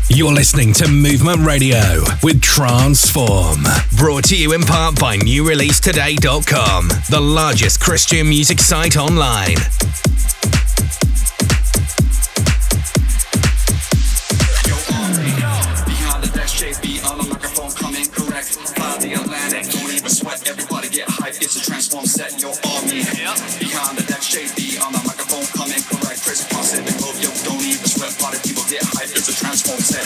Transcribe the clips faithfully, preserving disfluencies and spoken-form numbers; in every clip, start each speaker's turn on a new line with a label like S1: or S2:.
S1: You're listening to Movement Radio with Transform. Brought to you in part by new release today dot com, the largest Christian music site online.
S2: Behind the desk, J B on the microphone, coming correct. Fly the Atlantic, don't even sweat. Everybody get hyped. It's a Transform set. Your army. Behind the desk, J B on the microphone, coming correct. Chris Cross in the club, yo, don't even sweat. Party people get hyped. It's a Transform set.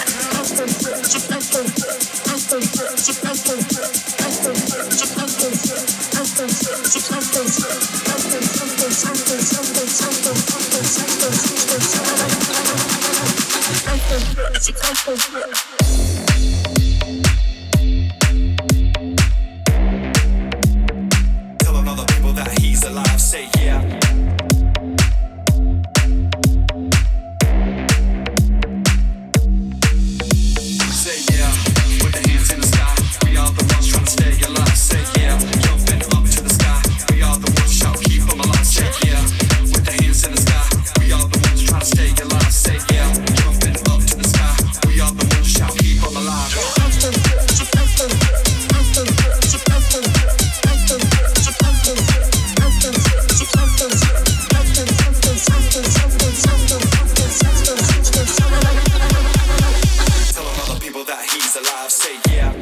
S2: It's a Transform set. Telling other people that he's alive, say yeah. Say yeah, with the hands in the sky. We are the ones trying to stay alive. Say yeah, jumping up to the sky. We are the ones shout, keep them alive. Say yeah, with the hands in the sky. We are the ones trying to stay alive. Say yeah, jumping up to the sky. We are the ones shout, keep them alive. Telling other people that he's alive, say yeah.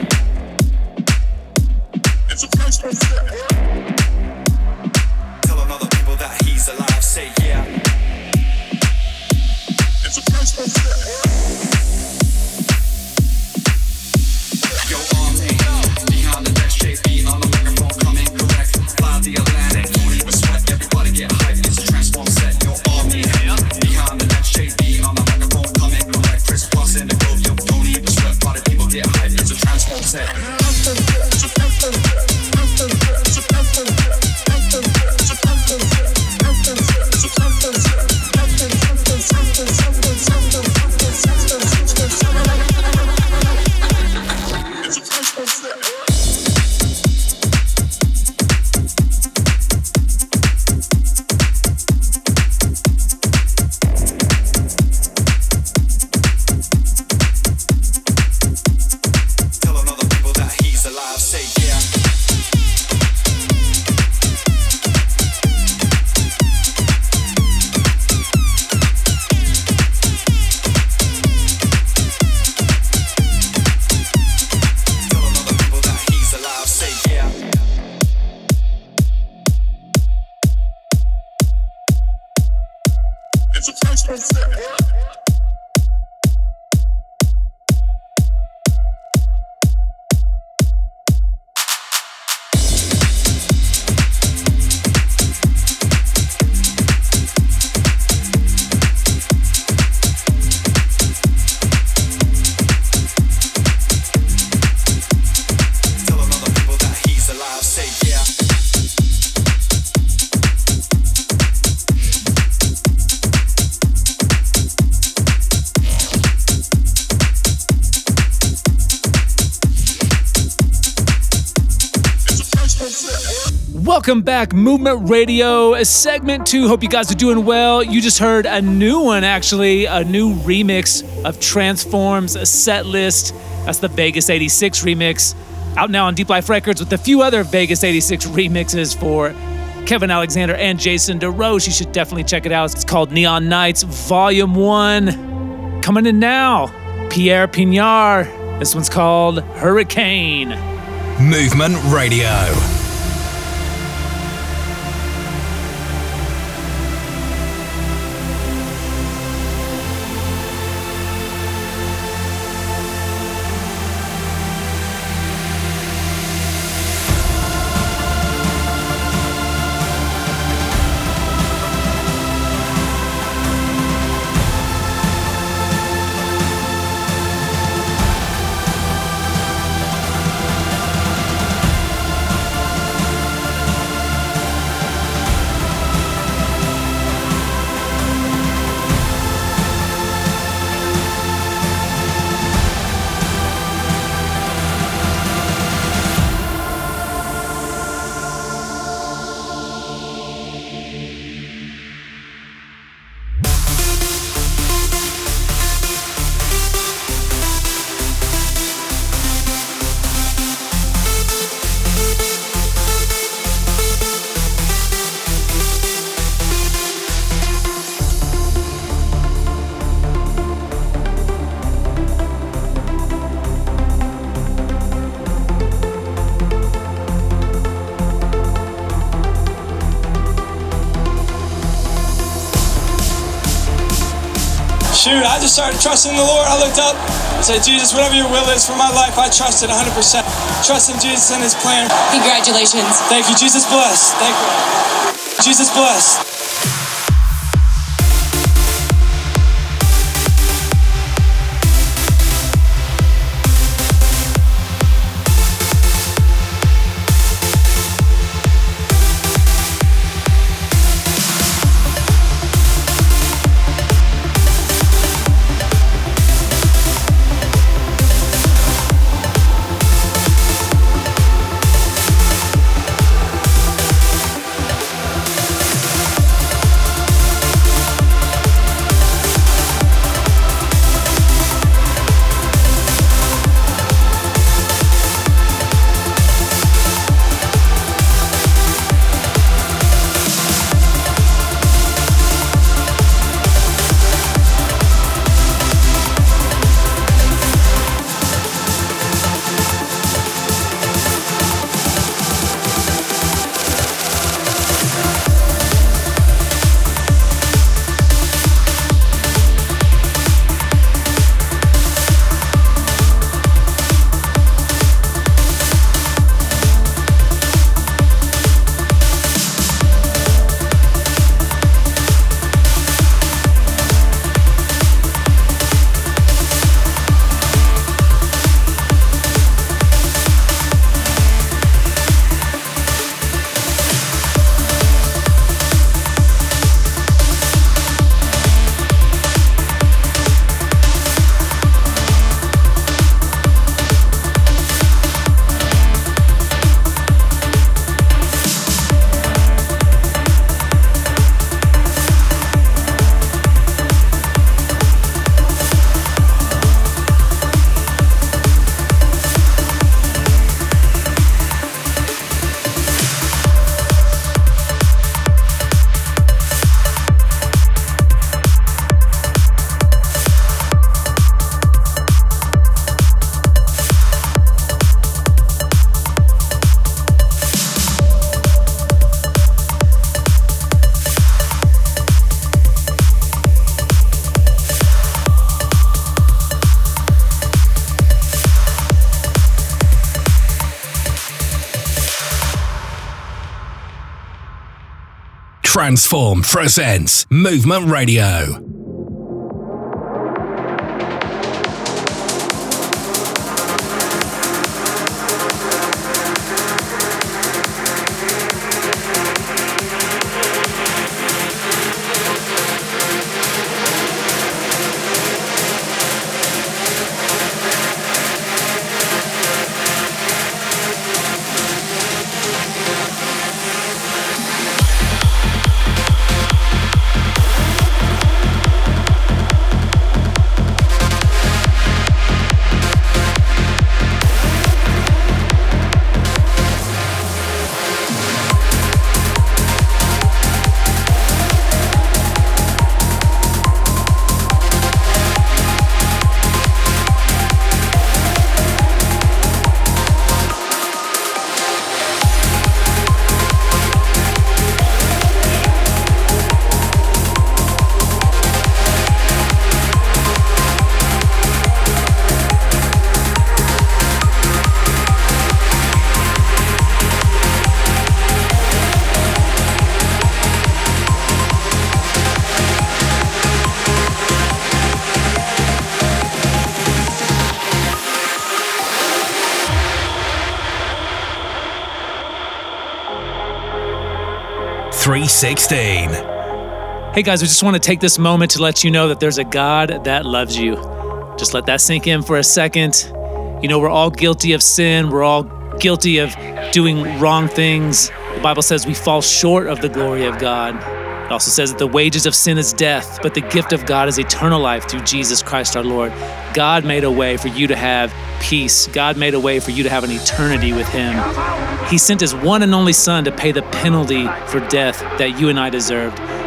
S2: It's a Transform set. Telling other people that he's alive, say yeah. It's a Transform set. Yo, army, behind the desk, J B on the microphone, coming correct. Fly the Atlantic, don't even sweat. Everybody get hyped. It's a Transform set. Yo, army, behind the desk, J B on the microphone, coming correct. Chris Cross in the club, yo, don't even sweat. Party people get hyped. It's a Transform set. Telling other people that he's alive, say yeah. Telling other people that he's alive, say yeah. It's a Transform set. Telling other people that he's alive, say yeah. It's a Transform set.
S3: Welcome back, Movement Radio, segment two. Hope you guys are doing well. You just heard a new one, actually, a new remix of Transform's set list. That's the Vegas eighty-six remix, out now on Deep Life Records with a few other Vegas eighty-six remixes for Kevin Alexander and Jason DeRoche. You should definitely check it out. It's called Neon Nights Volume one. Coming in now, Pierre Pignard. This one's called Hurricane.
S1: Movement Radio.
S4: just started trusting the Lord, I looked up and said, Jesus, whatever your will is for my life, I trust it one hundred percent. Trust in Jesus and his plan.
S5: Congratulations.
S4: Thank you. Jesus bless. Thank you. Jesus bless.
S1: Transform presents Movement Radio. three sixteen.
S3: Hey guys, we just want to take this moment to let you know that there's a God that loves you. Just let that sink in for a second. You know, we're all guilty of sin. We're all guilty of doing wrong things. The Bible says we fall short of the glory of God. It also says that the wages of sin is death, but the gift of God is eternal life through Jesus Christ our Lord. God made a way for you to have peace. God made a way for you to have an eternity with Him. He sent His one and only Son to pay the penalty for death that you and I deserved.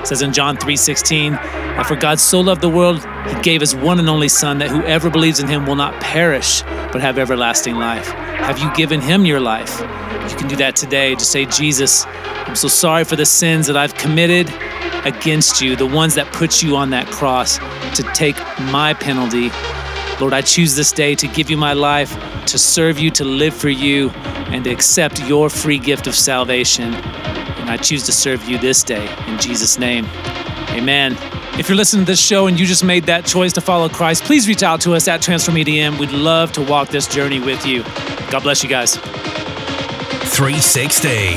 S3: It says in John three sixteen, that for God so loved the world, he gave his one and only Son, that whoever believes in him will not perish, but have everlasting life. Have you given him your life? You can do that today. Just say, Jesus, I'm so sorry for the sins that I've committed against you, the ones that put you on that cross to take my penalty. Lord, I choose this day to give you my life, to serve you, to live for you, and to accept your free gift of salvation. And I choose to serve you this day. In Jesus' name, amen. If you're listening to this show and you just made that choice to follow Christ, please reach out to us at Transform E D M. We'd love to walk this journey with you. God bless you guys.
S1: three sixteen.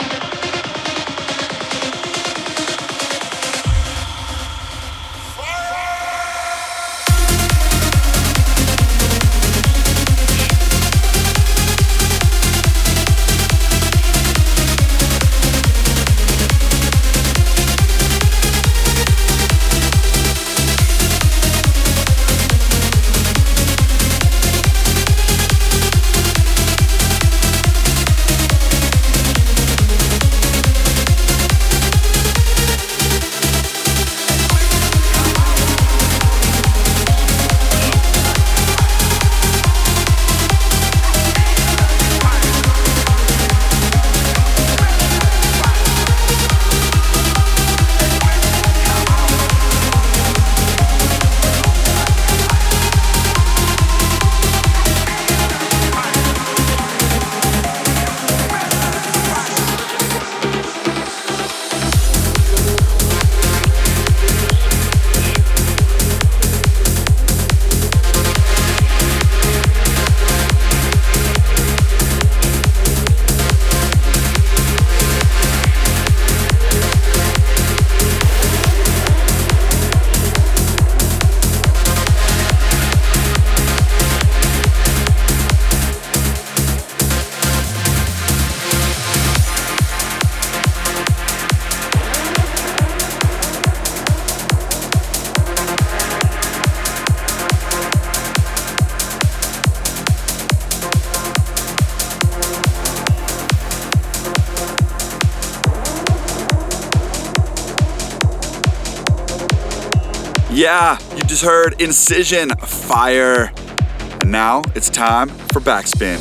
S5: Yeah, you just heard Incision, Fire. And now it's time for Backspin.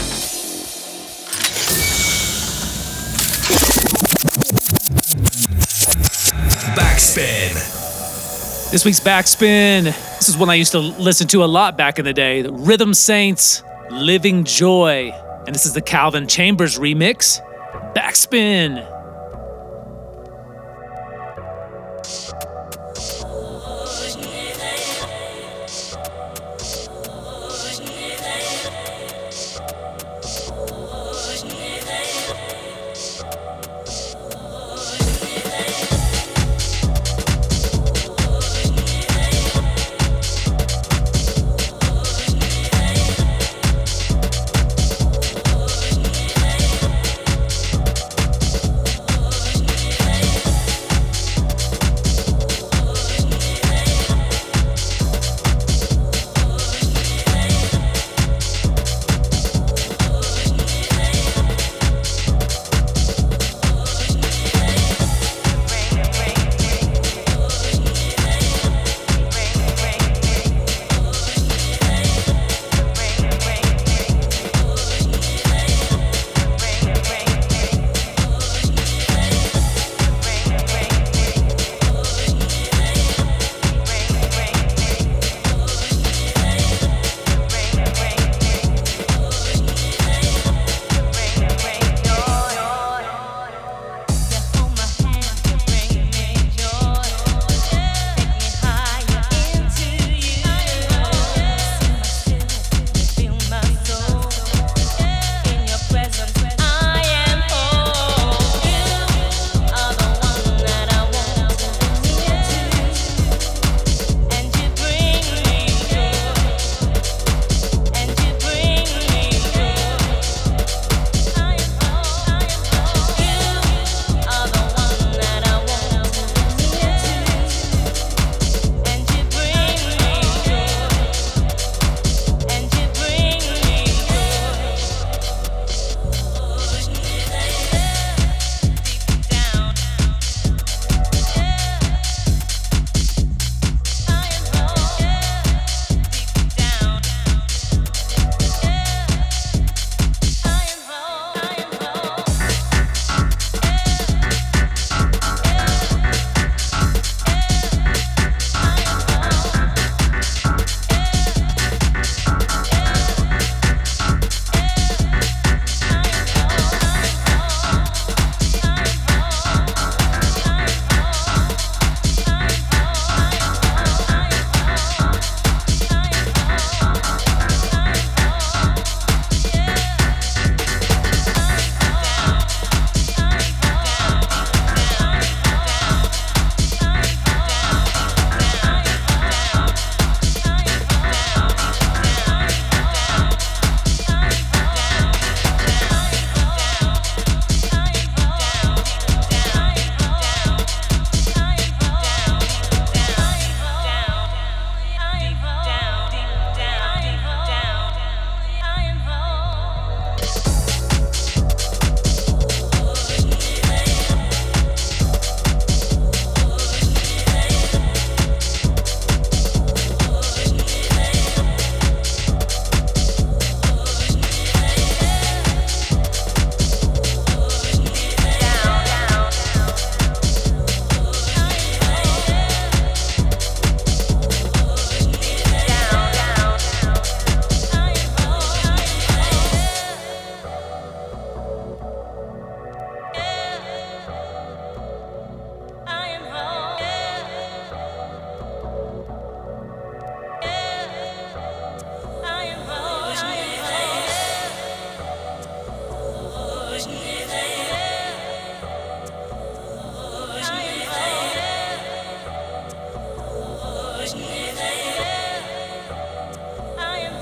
S1: Backspin.
S3: This week's Backspin. This is one I used to listen to a lot back in the day. The Rhythm Saints, Living Joy. And this is the Calvin Chambers remix. Backspin.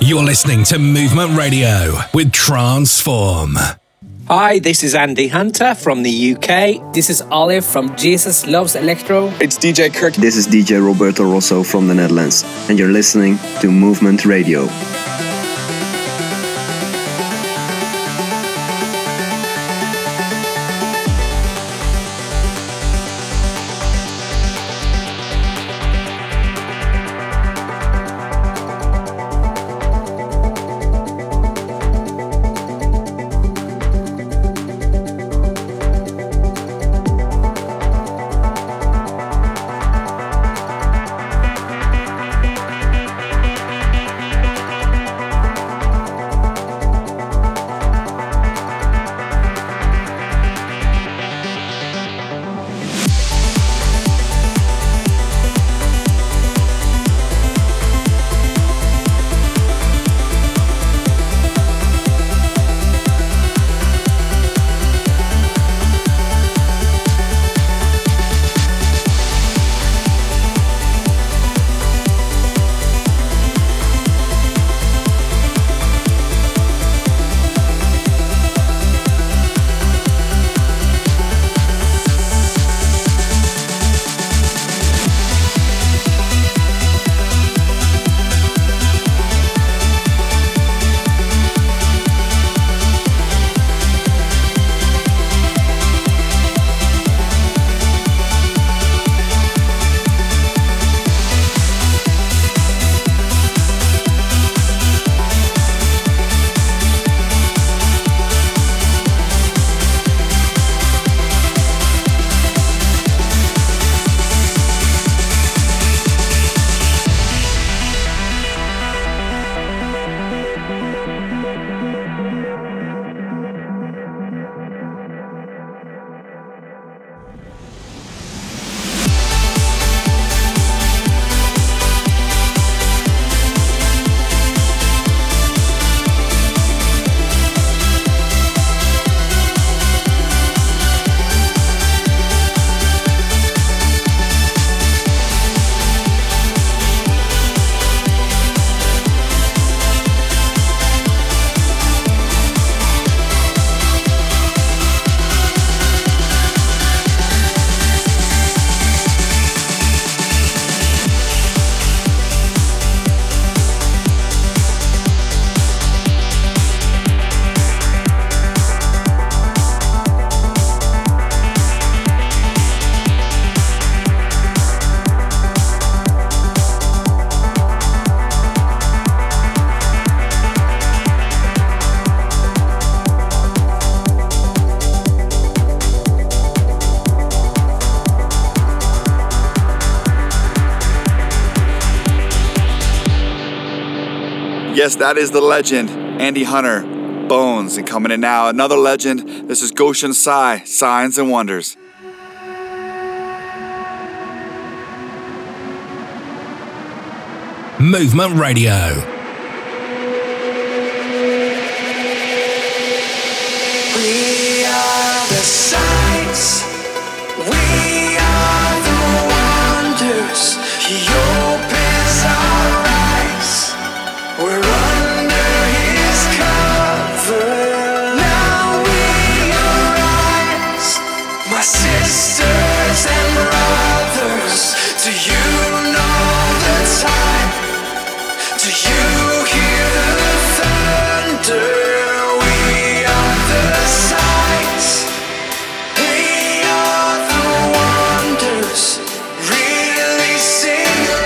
S1: You're listening to Movement Radio with Transform.
S6: Hi, this is Andy Hunter from the U K.
S7: This is Olive from Jesus Loves Electro.
S8: It's D J Kirk.
S9: This is D J Roberto Rosso from the Netherlands, and you're listening to Movement Radio.
S5: Yes, that is the legend, Andy Hunter, Bones. And coming in now, another legend. This is Goshen Sai, Signs and Wonders.
S1: Movement Radio.
S2: We are the signs. We are the wonders. He opens our eyes. We're under his cover. Now we arise. My sisters and brothers, do you know the time? Do you hear the thunder? We are the signs. We are the wonders. Releasing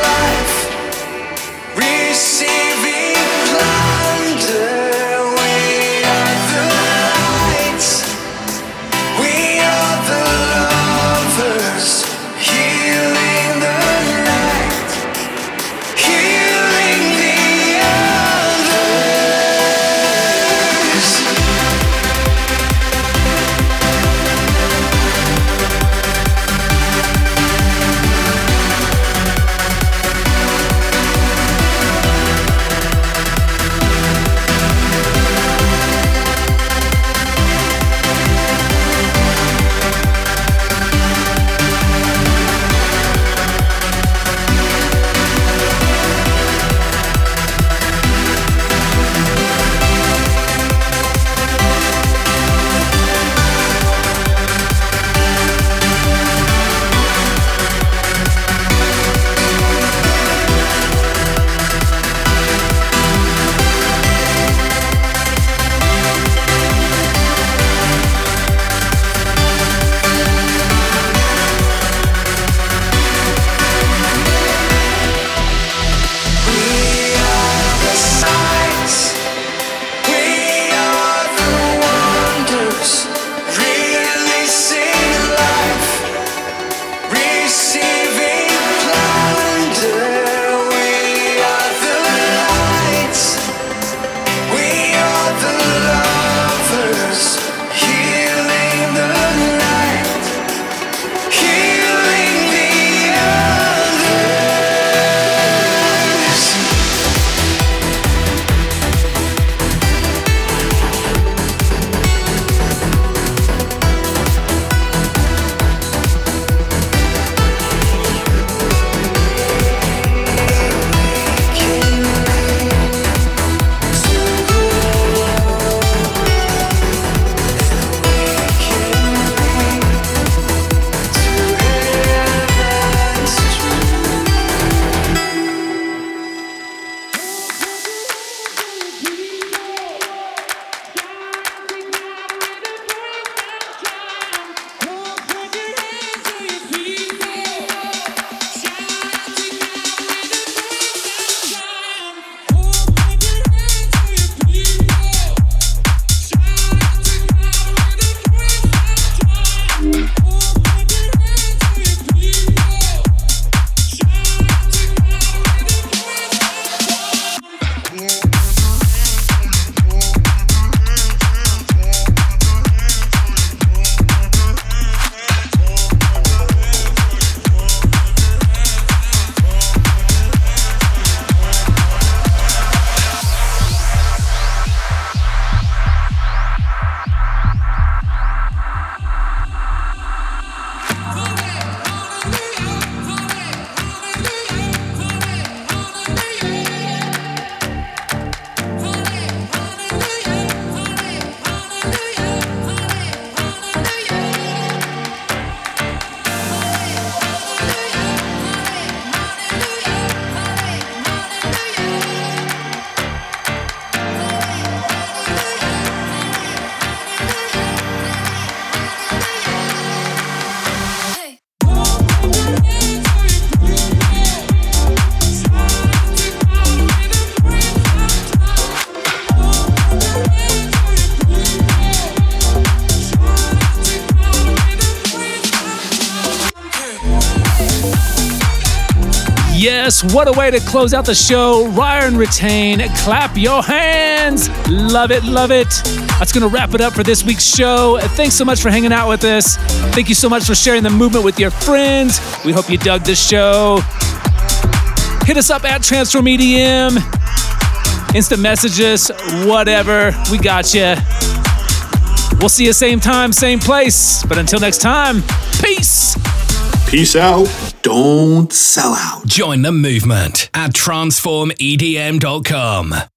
S3: Yes, what a way to close out the show. Ryan Retain, clap your hands. Love it, love it. That's going to wrap it up for this week's show. Thanks so much for hanging out with us. Thank you so much for sharing the movement with your friends. We hope you dug this show. Hit us up at Transform E D M. Instant messages, whatever. We got you. We'll see you same time, same place. But until next time, peace.
S8: Peace out. Don't sell out.
S1: Join the movement at transform e d m dot com.